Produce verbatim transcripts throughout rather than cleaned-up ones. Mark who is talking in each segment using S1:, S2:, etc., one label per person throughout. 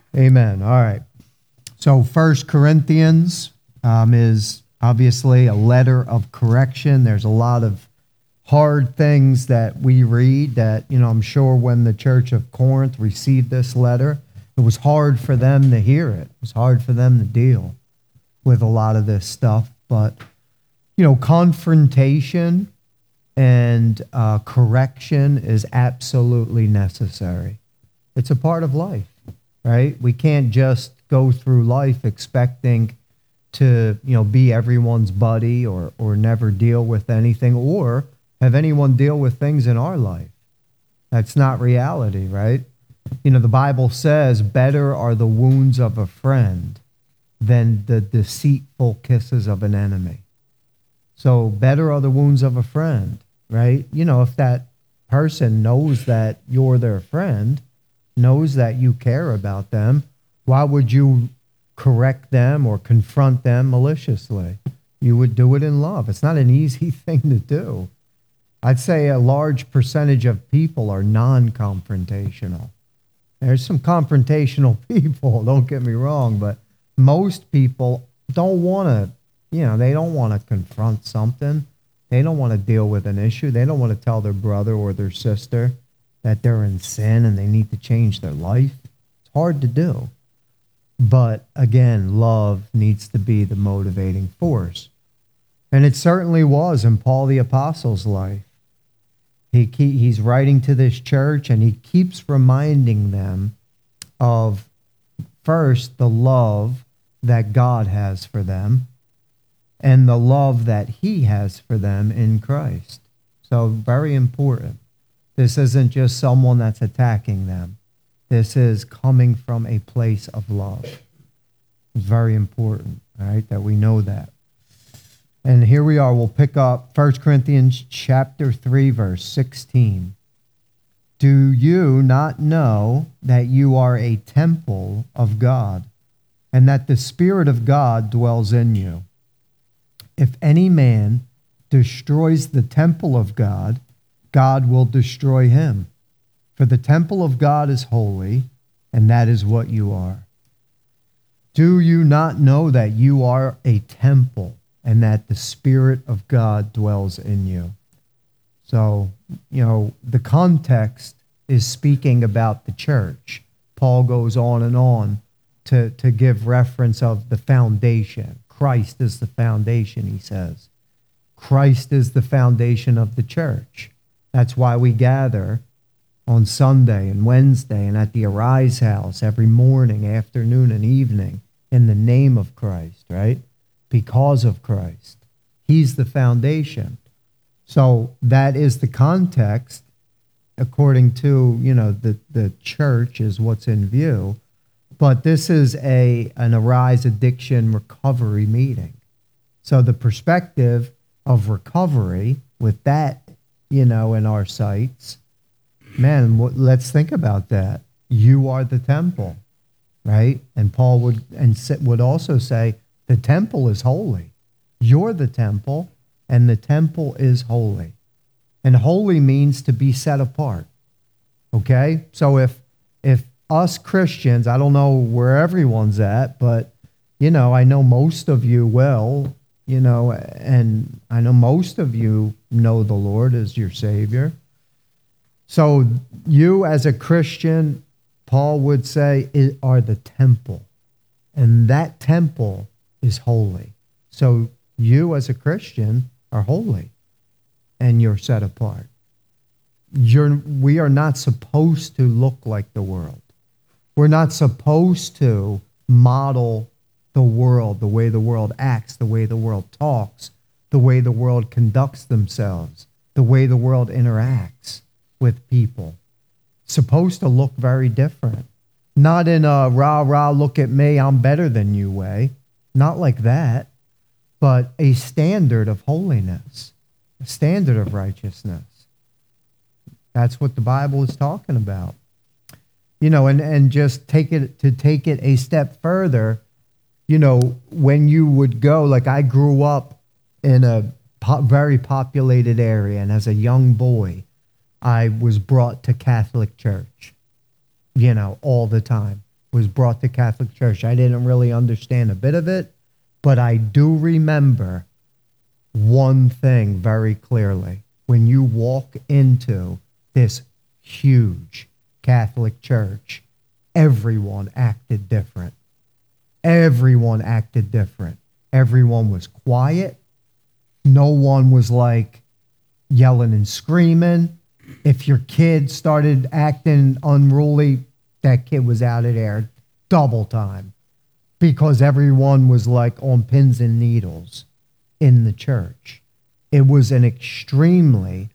S1: Amen. All right. So First Corinthians um, is obviously a letter of correction. There's a lot of hard things that we read that, you know, I'm sure when the church of Corinth received this letter, it was hard for them to hear it. It was hard for them to deal with a lot of this stuff. But, you know, confrontation and uh, correction is absolutely necessary. It's a part of life, right? We can't just go through life expecting to, you know, be everyone's buddy or or never deal with anything or have anyone deal with things in our life. That's not reality, right? You know, the Bible says, better are the wounds of a friend than the deceitful kisses of an enemy. So better are the wounds of a friend, right? You know, if that person knows that you're their friend, knows that you care about them, why would you correct them or confront them maliciously? You would do it in love. It's not an easy thing to do. I'd say a large percentage of people are non-confrontational. There's some confrontational people, don't get me wrong, but most people don't want to, you know, they don't want to confront something. They don't want to deal with an issue. They don't want to tell their brother or their sister that they're in sin and they need to change their life. It's hard to do. But again, love needs to be the motivating force. And it certainly was in Paul the Apostle's life. He He's writing to this church and he keeps reminding them of, first, the love that God has for them and the love that he has for them in Christ. So very important. This isn't just someone that's attacking them. This is coming from a place of love. It's very important, all right, that we know that. And here we are. We'll pick up First Corinthians chapter three, verse sixteen. Do you not know that you are a temple of God, and that the Spirit of God dwells in you? If any man destroys the temple of God, God will destroy him. For the temple of God is holy, and that is what you are. Do you not know that you are a temple, and that the Spirit of God dwells in you? So, you know, the context is speaking about the church. Paul goes on and on to, to give reference of the foundation. Christ is the foundation, he says. Christ is the foundation of the church. That's why we gather on Sunday and Wednesday and at the Arise House every morning, afternoon, and evening in the name of Christ, right? Because of Christ. He's the foundation. So that is the context according to, you know, the, the church is what's in view. But this is a an Arise Addiction Recovery meeting. So the perspective of recovery with that, you know, in our sights, man, let's think about that. You are the temple, right? And Paul would and would also say the temple is holy. You're the temple, and the temple is holy. And holy means to be set apart. Okay? So if if us Christians, I don't know where everyone's at, but, you know, I know most of you will, you know, and I know most of you know the Lord as your Savior. So you as a Christian, Paul would say, are the temple. And that temple is holy. So you as a Christian are holy and you're set apart. You're, we are not supposed to look like the world. We're not supposed to model the world, the way the world acts, the way the world talks, the way the world conducts themselves, the way the world interacts with people. It's supposed to look very different. Not in a rah, rah, look at me, I'm better than you way. Not like that, but a standard of holiness, a standard of righteousness. That's what the Bible is talking about. You know, and, and just take it to take it a step further, you know, when you would go, like I grew up in a po- very populated area, and as a young boy, I was brought to Catholic church, you know, all the time. was brought to Catholic Church. I didn't really understand a bit of it, but I do remember one thing very clearly. When you walk into this huge Catholic church, everyone acted different. Everyone acted different. Everyone was quiet. No one was like yelling and screaming. If your kid started acting unruly, that kid was out of there double time, because everyone was like on pins and needles in the church. It was an extremely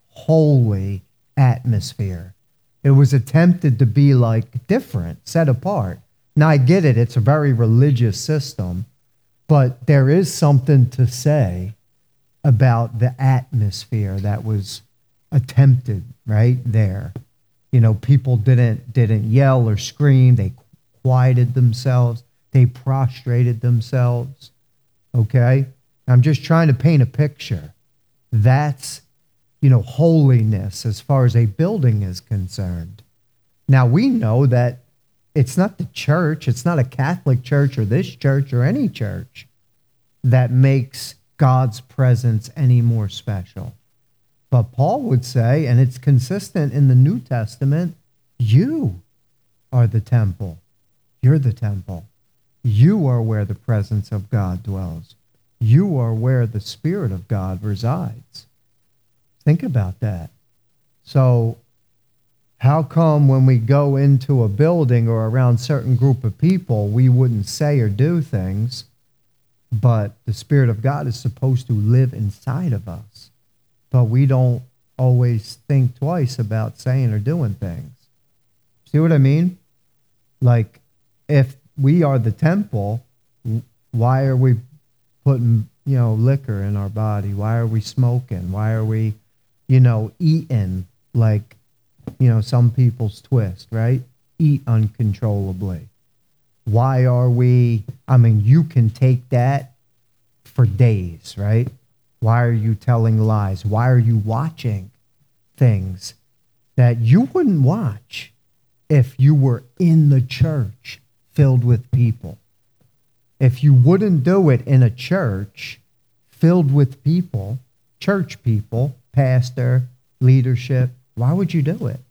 S1: holy atmosphere. It was attempted to be like different, set apart. Now I get it, it's a very religious system, but there is something to say about the atmosphere that was attempted right there. You know, people didn't didn't yell or scream. They quieted themselves. They prostrated themselves. Okay? I'm just trying to paint a picture. That's, you know, holiness as far as a building is concerned. Now, we know that it's not the church, it's not a Catholic church or this church or any church that makes God's presence any more special. But Paul would say, and it's consistent in the New Testament, you are the temple. You're the temple. You are where the presence of God dwells. You are where the Spirit of God resides. Think about that. So how come when we go into a building or around a certain group of people, we wouldn't say or do things, but the Spirit of God is supposed to live inside of us? But we don't always think twice about saying or doing things. See what I mean? Like, if we are the temple, why are we putting, you know, liquor in our body? Why are we smoking? Why are we, you know, eating like, you know, some people's twist, right? Eat uncontrollably. Why are we, I mean, you can take that for days, right? Why are you telling lies? Why are you watching things that you wouldn't watch if you were in the church filled with people? If you wouldn't do it in a church filled with people, church people, pastor, leadership, why would you do it?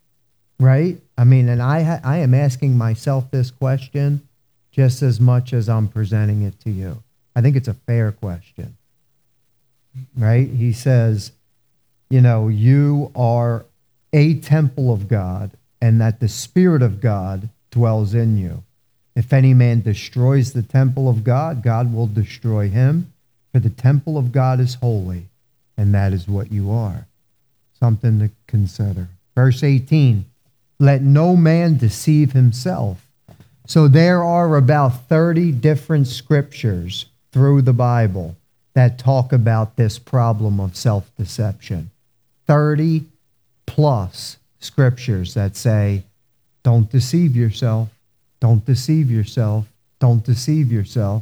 S1: Right? I mean, and I ha- I am asking myself this question just as much as I'm presenting it to you. I think it's a fair question. Right? He says, you know, you are a temple of God, and that the Spirit of God dwells in you. If any man destroys the temple of God, God will destroy him, for the temple of God is holy, and that is what you are. Something to consider. Verse eighteen, let no man deceive himself. So there are about thirty different scriptures through the Bible that talk about this problem of self-deception. thirty plus scriptures that say, don't deceive yourself, don't deceive yourself, don't deceive yourself.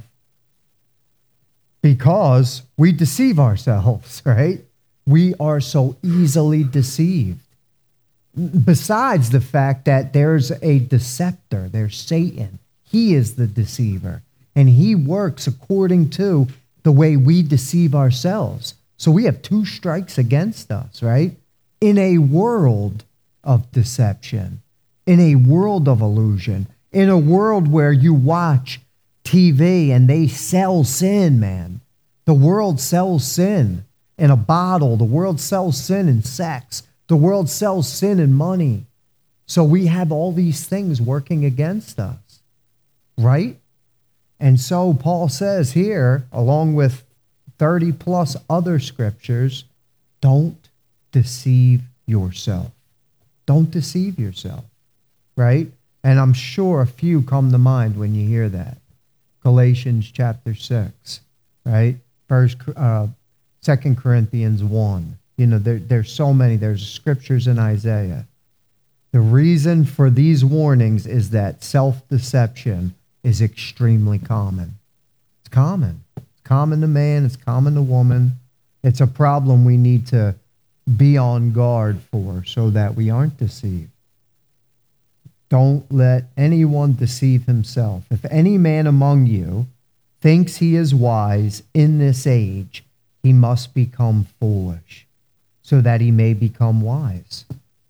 S1: Because we deceive ourselves, right? We are so easily deceived. Besides the fact that there's a deceptor, there's Satan. He is the deceiver, and he works according to the way we deceive ourselves. So we have two strikes against us, right? In a world of deception, in a world of illusion, in a world where you watch T V and they sell sin, man. The world sells sin in a bottle. The world sells sin in sex. The world sells sin in money. So we have all these things working against us, right? And so Paul says here, along with thirty plus other scriptures, don't deceive yourself. Don't deceive yourself, right? And I'm sure a few come to mind when you hear that. Galatians chapter six, right? First, uh, Second Corinthians one. You know, there, there's so many. There's scriptures in Isaiah. The reason for these warnings is that self-deception is extremely common. It's common. It's common to man. It's common to woman. It's a problem we need to be on guard for so that we aren't deceived. Don't let anyone deceive himself. If any man among you thinks he is wise in this age, he must become foolish, so that he may become wise.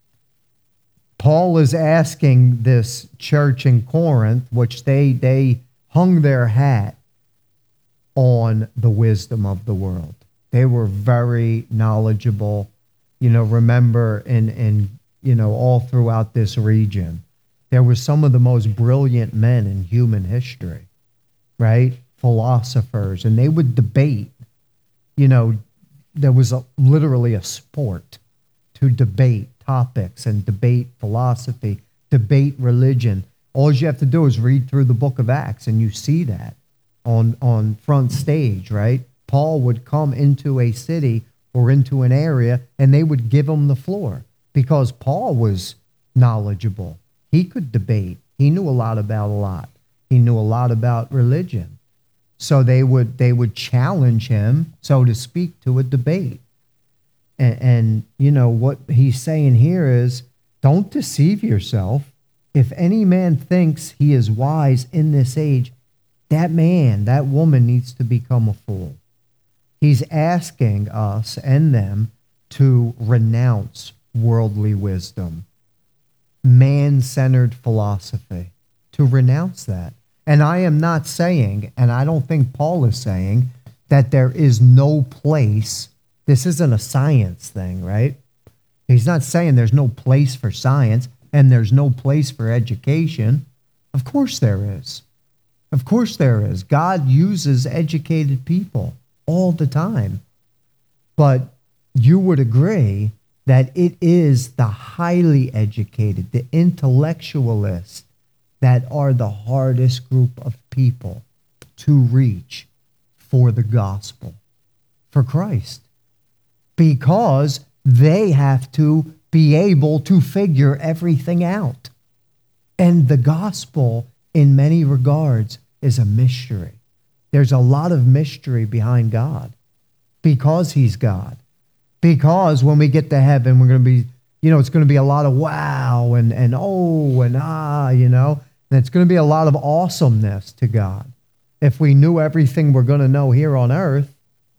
S1: Paul is asking this church in Corinth, which they, they hung their hat on the wisdom of the world. They were very knowledgeable. You know, remember, in, in you know, all throughout this region, there were some of the most brilliant men in human history, right? Philosophers, and they would debate. You know, there was a, literally a sport to debate topics and debate philosophy, debate religion. All you have to do is read through the book of Acts, and you see that on, on front stage, right? Paul would come into a city or into an area, and they would give him the floor because Paul was knowledgeable. He could debate. He knew a lot about a lot. He knew a lot about religion. So they would they would challenge him, so to speak, to a debate. And, and you know, what he's saying here is, don't deceive yourself. If any man thinks he is wise in this age, that man, that woman needs to become a fool. He's asking us and them to renounce worldly wisdom, man-centered philosophy, to renounce that. And I am not saying, and I don't think Paul is saying, that there is no place. This isn't a science thing, right? He's not saying there's no place for science and there's no place for education. Of course there is. Of course there is. God uses educated people all the time. But you would agree that it is the highly educated, the intellectualists, that are the hardest group of people to reach for the gospel, for Christ, because they have to be able to figure everything out. And the gospel, in many regards, is a mystery. There's a lot of mystery behind God because he's God. Because when we get to heaven, we're going to be, you know, it's going to be a lot of wow and, and oh and ah, you know, and it's going to be a lot of awesomeness to God. If we knew everything we're going to know here on earth,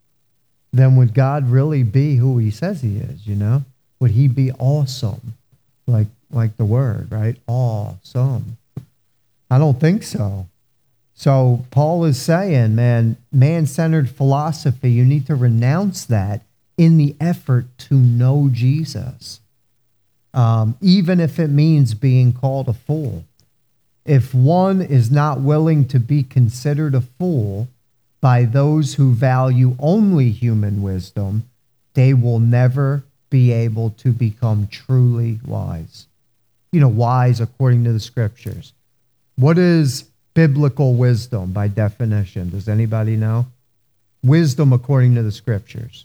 S1: then would God really be who he says he is, you know? Would he be awesome? Like, like the word, right? Awesome. I don't think so. So Paul is saying, man, man-centered philosophy, you need to renounce that in the effort to know Jesus, um, even if it means being called a fool. If one is not willing to be considered a fool by those who value only human wisdom, they will never be able to become truly wise. You know, wise according to the scriptures. What is biblical wisdom by definition? Does anybody know? Wisdom according to the scriptures.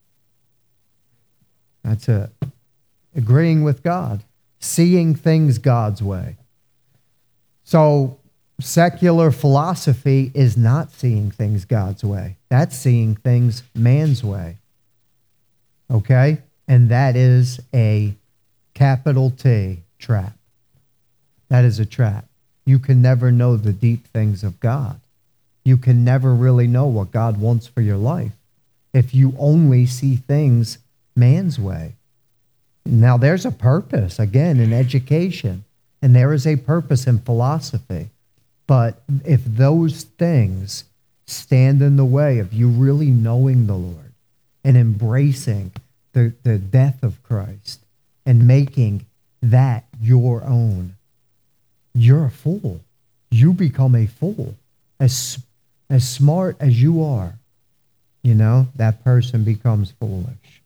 S1: That's it. Agreeing with God. Seeing things God's way. So secular philosophy is not seeing things God's way. That's seeing things man's way. Okay? And that is a capital T trap. That is a trap. You can never know the deep things of God. You can never really know what God wants for your life if you only see things man's way. Now, there's a purpose, again, in education, and there is a purpose in philosophy. But if those things stand in the way of you really knowing the Lord and embracing the, the death of Christ and making that your own, you're a fool. You become a fool. As, as smart as you are, you know, that person becomes foolish.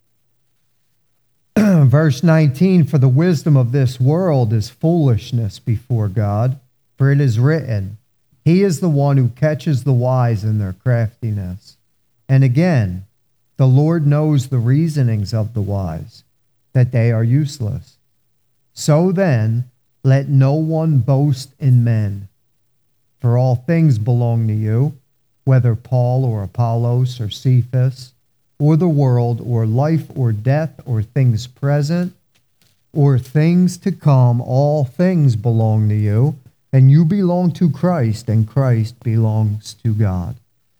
S1: Verse nineteen, for the wisdom of this world is foolishness before God, for it is written, he is the one who catches the wise in their craftiness. And again, the Lord knows the reasonings of the wise, that they are useless. So then, let no one boast in men, for all things belong to you, whether Paul or Apollos or Cephas, or the world, or life or death, or things present, or things to come, all things belong to you, and you belong to Christ, and Christ belongs to God.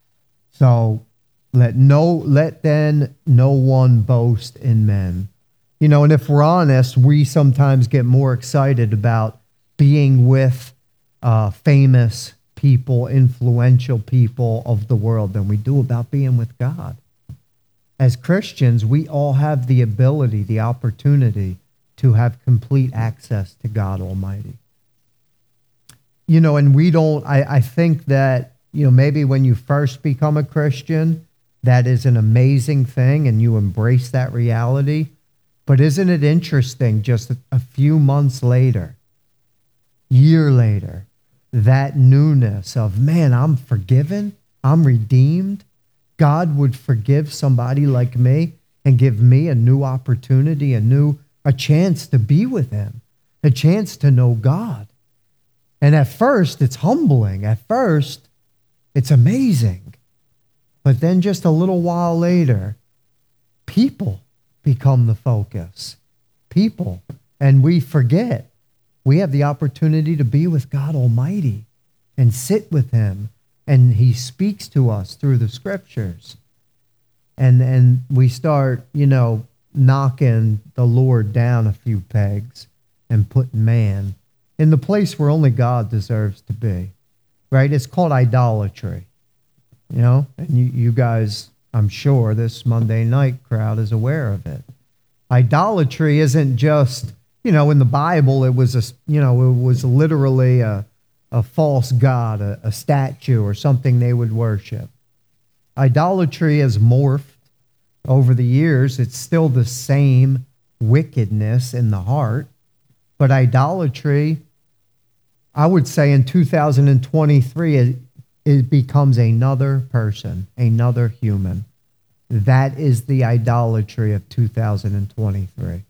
S1: So let no let then no one boast in men. You know, and if we're honest, we sometimes get more excited about being with uh, famous people, influential people of the world than we do about being with God. As Christians, we all have the ability, the opportunity to have complete access to God Almighty. You know, and we don't, I, I think that, you know, maybe when you first become a Christian, that is an amazing thing and you embrace that reality. But isn't it interesting just a, a few months later, year later, that newness of, man, I'm forgiven, I'm redeemed. God would forgive somebody like me and give me a new opportunity, a new, a chance to be with him, a chance to know God. And at first, it's humbling. At first, it's amazing. But then just a little while later, people become the focus. People. And we forget we have the opportunity to be with God Almighty and sit with him. And he speaks to us through the scriptures. And and we start, you know, knocking the Lord down a few pegs and putting man in the place where only God deserves to be. Right? It's called idolatry. You know, and you, you guys, I'm sure this Monday night crowd is aware of it. Idolatry isn't just, you know, in the Bible, it was a, you know, it was literally a a false god, a, a statue or something they would worship. Idolatry has morphed over the years. It's still the same wickedness in the heart, but idolatry, I would say in two thousand twenty-three, it, it becomes another person, another human. That is the idolatry of two thousand twenty-three.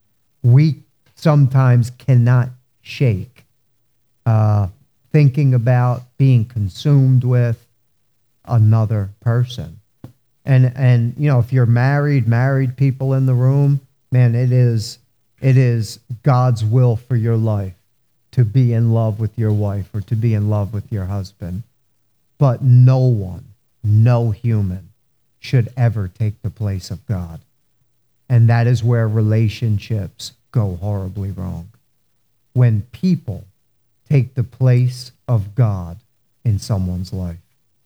S1: We sometimes cannot shake uh, thinking about being consumed with another person. And, and you know, if you're married, married people in the room, man, it is, it is God's will for your life to be in love with your wife or to be in love with your husband. But no one, no human should ever take the place of God. And that is where relationships go horribly wrong. When people take the place of God in someone's life.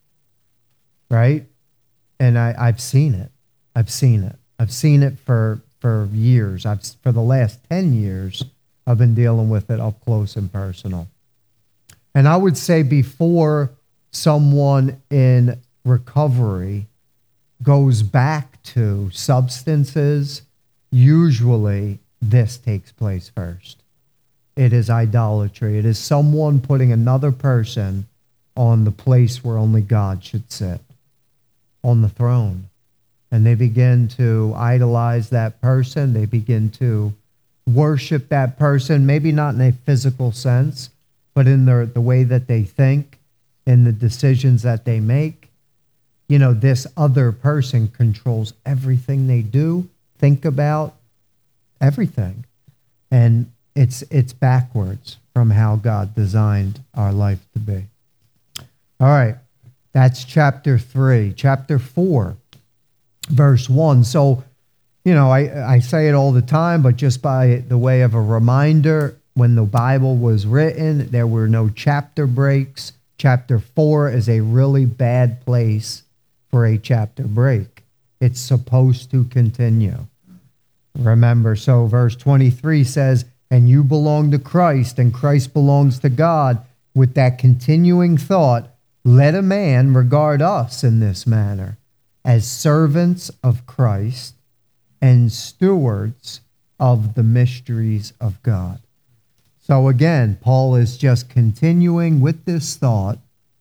S1: Right? And I, I've seen it. I've seen it. I've seen it for, for years. I've for the last ten years, I've been dealing with it up close and personal. And I would say before someone in recovery goes back to substances, usually this takes place first. It is idolatry. It is someone putting another person on the place where only God should sit, on the throne. And they begin to idolize that person. They begin to worship that person, maybe not in a physical sense, but in their, the way that they think, in the decisions that they make. You know, this other person controls everything they do, think about, everything. And it's it's backwards from how God designed our life to be. All right, that's chapter three. Chapter four, verse one. So, you know, I, I say it all the time, but just by the way of a reminder, when the Bible was written, there were no chapter breaks. Chapter four is a really bad place for a chapter break. It's supposed to continue. Remember, so verse twenty-three says, and you belong to Christ, and Christ belongs to God. With that continuing thought, let a man regard us in this manner, as servants of Christ and stewards of the mysteries of God. So again, Paul is just continuing with this thought.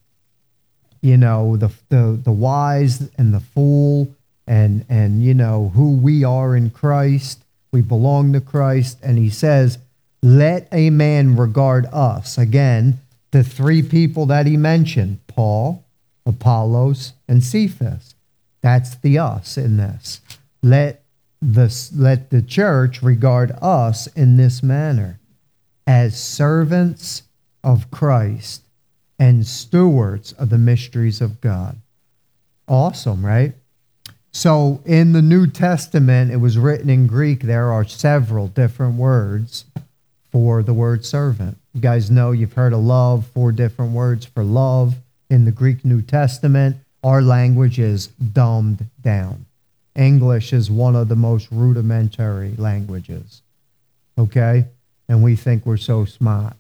S1: You know, the the, the wise and the fool, and, and, you know, who we are in Christ. We belong to Christ. And he says, let a man regard us. Again, the three people that he mentioned, Paul, Apollos, and Cephas. That's the us in this. Let the, let the church regard us in this manner, as servants of Christ and stewards of the mysteries of God. Awesome, right? So in the New Testament, it was written in Greek. There are several different words for the word servant. You guys know, you've heard of love, four different words for love in the Greek New Testament. Our language is dumbed down. English is one of the most rudimentary languages, okay? And we think we're so smart.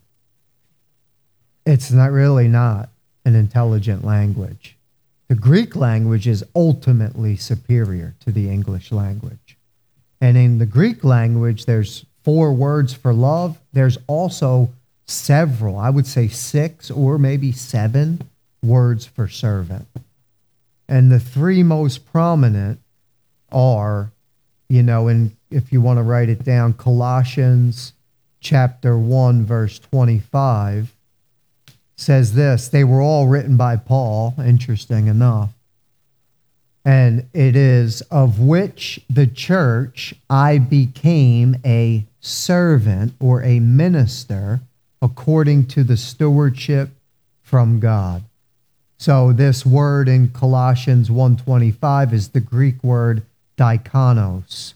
S1: It's not really not an intelligent language. The Greek language is ultimately superior to the English language. And in the Greek language, there's four words for love. There's also several, I would say six or maybe seven words for servant. And the three most prominent are, you know, and if you want to write it down, Colossians chapter one, verse twenty-five, says this: they were all written by Paul, interesting enough. And it is, of which the church I became a servant or a minister according to the stewardship from God. So this word in Colossians one twenty-five is the Greek word diakonos.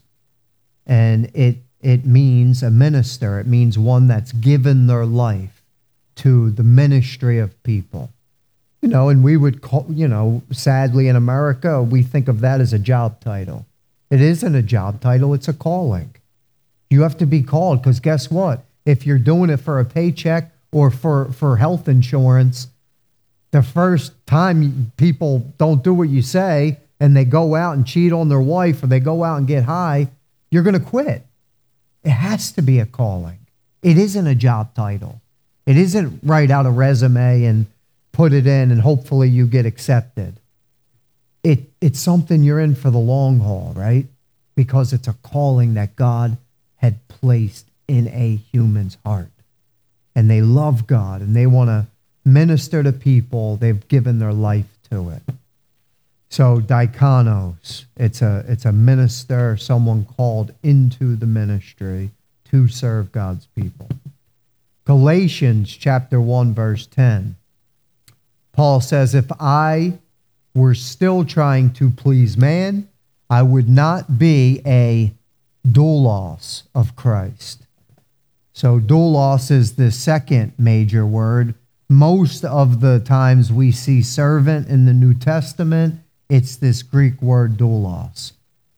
S1: And it it means a minister. It means one that's given their life to the ministry of people. You know, and we would call, you know, sadly in America, we think of that as a job title. It isn't a job title, it's a calling. You have to be called, because guess what? If you're doing it for a paycheck or for, for health insurance, the first time people don't do what you say and they go out and cheat on their wife or they go out and get high, you're going to quit. It has to be a calling. It isn't a job title. It isn't write out a resume and put it in and hopefully you get accepted. It, it's something you're in for the long haul, right? Because it's a calling that God had placed in a human's heart. And they love God and they want to minister to people. They've given their life to it. So diakonos, it's a, it's a minister, someone called into the ministry to serve God's people. Galatians chapter one, verse ten. Paul says, if I were still trying to please man, I would not be a doulos of Christ. So doulos is the second major word. Most of the times we see servant in the New Testament, it's this Greek word doulos.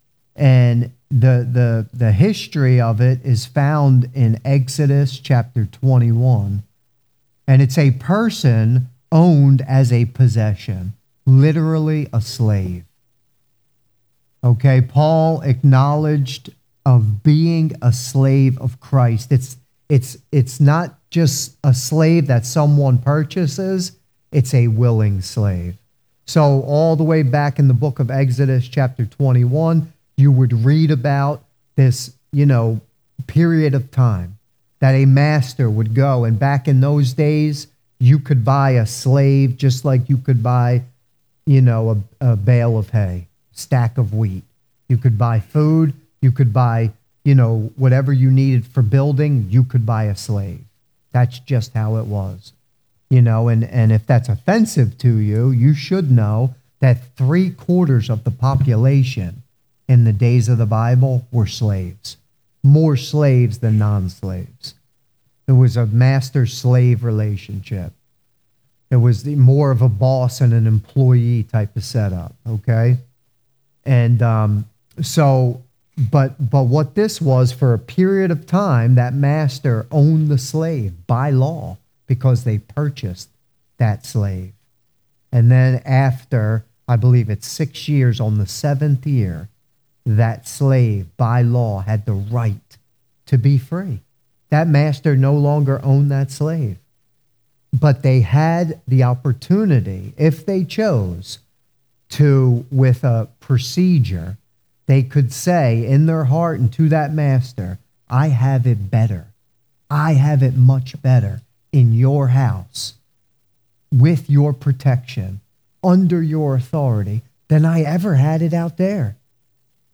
S1: And the, the, the history of it is found in Exodus chapter twenty-one. And it's a person owned as a possession, literally a slave. Okay, Paul acknowledged of being a slave of Christ. It's, it's, it's not just a slave that someone purchases, it's a willing slave. So all the way back in the book of Exodus chapter twenty-one, you would read about this, you know, period of time that a master would go. And back in those days, you could buy a slave just like you could buy, you know, a, a bale of hay, stack of wheat. You could buy food. You could buy, you know, whatever you needed for building, you could buy a slave. That's just how it was. You know, and, and if that's offensive to you, you should know that three quarters of the population in the days of the Bible were slaves. More slaves than non-slaves. It was a master-slave relationship. It was the, more of a boss and an employee type of setup, okay? And um, so, but but what this was, for a period of time, that master owned the slave by law because they purchased that slave. And then after, I believe it's six years, on the seventh year, that slave by law had the right to be free. That master no longer owned that slave. But they had the opportunity, if they chose to, with a procedure, they could say in their heart and to that master, I have it better. I have it much better in your house, with your protection, under your authority, than I ever had it out there.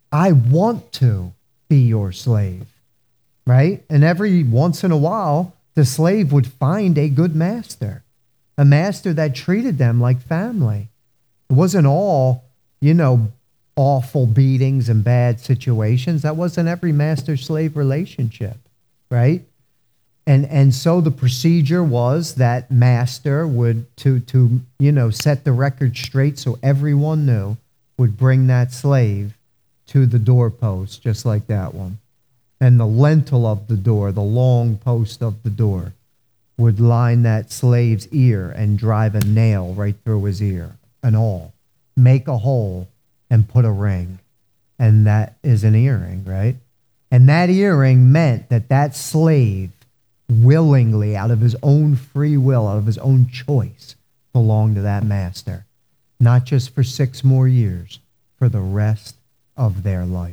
S1: I want to be your slave, right? And every once in a while, the slave would find a good master, a master that treated them like family. It wasn't all, you know, awful beatings and bad situations. That wasn't every master-slave relationship, right? And and so the procedure was that master would, to, to you know, set the record straight so everyone knew, would bring that slave to the doorpost, just like that one. And the lintel of the door, the long post of the door, would line that slave's ear and drive a nail right through his ear and all. Make a hole and put a ring. And that is an earring, right? And that earring meant that that slave willingly, out of his own free will, out of his own choice, belonged to that master. Not just for six more years, for the rest of their life.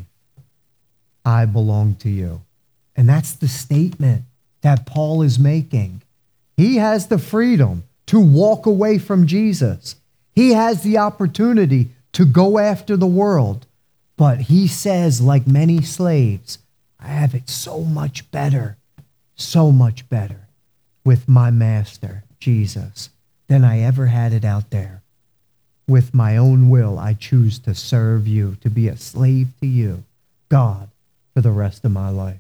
S1: I belong to you. And that's the statement that Paul is making. He has the freedom to walk away from Jesus. He has the opportunity to go after the world. But he says, like many slaves, I have it so much better, so much better with my master, Jesus, than I ever had it out there. With my own will, I choose to serve you, to be a slave to you, God, for the rest of my life.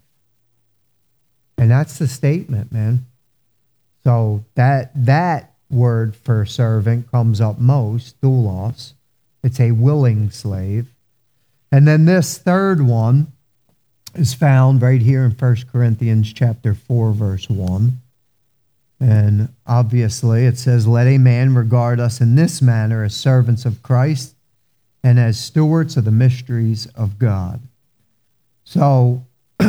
S1: And that's the statement, man. So that that word for servant comes up most, doulos. It's a willing slave. And then this third one is found right here in First Corinthians chapter four, verse one. And obviously it says, let a man regard us in this manner as servants of Christ and as stewards of the mysteries of God. So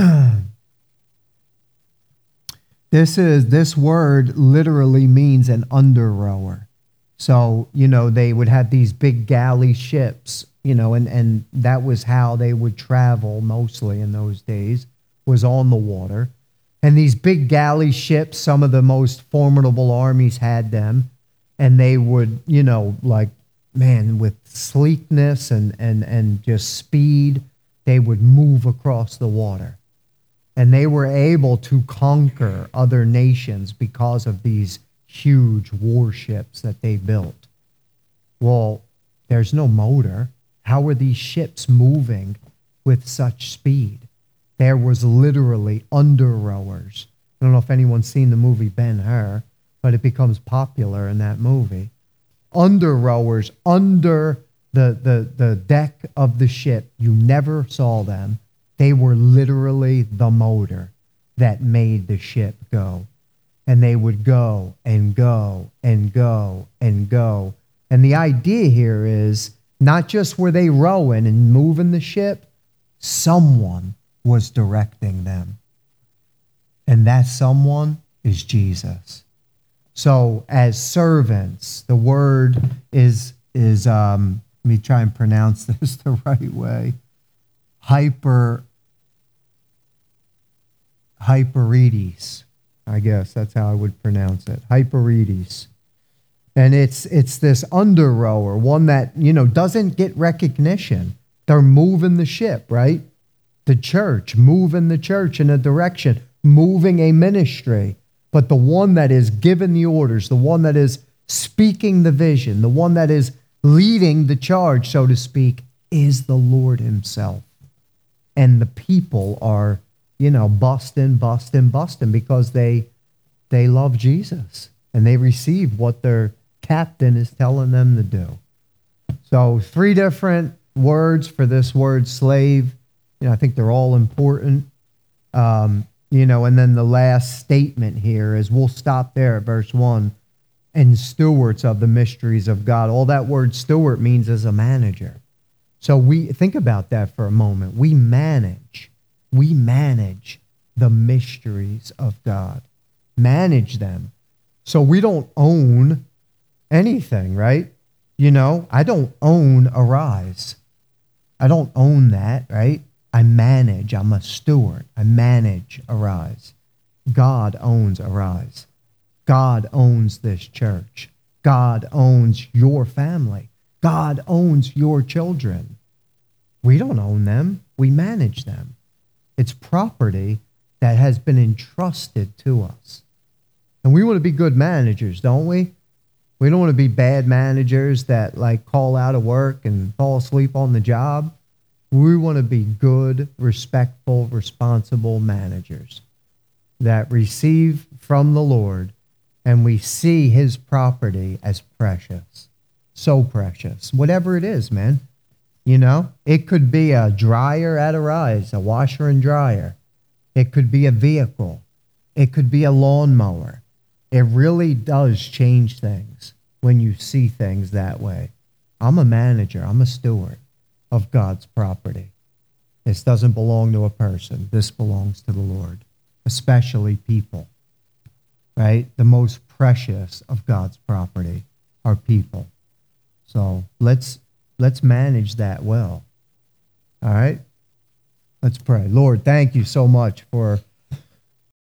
S1: this is this word literally means an under rower. So, you know, they would have these big galley ships, you know, and, and that was how they would travel mostly in those days, was on the water. And these big galley ships, some of the most formidable armies had them. And they would, you know, like, man, with sleekness and, and, and just speed, they would move across the water. And they were able to conquer other nations because of these huge warships that they built. Well, there's no motor. How were these ships moving with such speed? There was literally under rowers. I don't know if anyone's seen the movie Ben-Hur, but it becomes popular in that movie. Under rowers under the, the, the deck of the ship. You never saw them. They were literally the motor that made the ship go. And they would go and go and go and go. And the idea here is not just were they rowing and moving the ship, someone was directing them. And that someone is Jesus. So as servants, the word is, is um, let me try and pronounce this the right way, hyper, hyperetes. I guess that's how I would pronounce it, hyperetes. And it's it's this under rower, one that, you know, doesn't get recognition. They're moving the ship, right? The church, moving the church in a direction, moving a ministry. But the one that is giving the orders, the one that is speaking the vision, the one that is leading the charge, so to speak, is the Lord himself. And the people are, you know, busting, busting, busting because they they love Jesus and they receive what their captain is telling them to do. So three different words for this word slave. You know, I think they're all important. Um, you know, and then the last statement here is, we'll stop there at verse one, and stewards of the mysteries of God. All that word steward means is a manager. So we think about that for a moment. We manage, we manage the mysteries of God. Manage them. So we don't own anything, right? You know, I don't own Arise. I don't own that, right? I manage. I'm a steward. I manage Arise. God owns Arise. God owns this church. God owns your family. God owns your children. We don't own them. We manage them. It's property that has been entrusted to us. And we want to be good managers, don't we? We don't want to be bad managers that like call out of work and fall asleep on the job. We want to be good, respectful, responsible managers that receive from the Lord, and we see his property as precious, so precious, whatever it is, man. You know, it could be a dryer at a rise, a washer and dryer. It could be a vehicle. It could be a lawnmower. It really does change things when you see things that way. I'm a manager. I'm a steward of God's property. This doesn't belong to a person. This belongs to the Lord, especially people, right? The most precious of God's property are people. So let's let's manage that well. All right? Let's pray. Lord, thank you so much for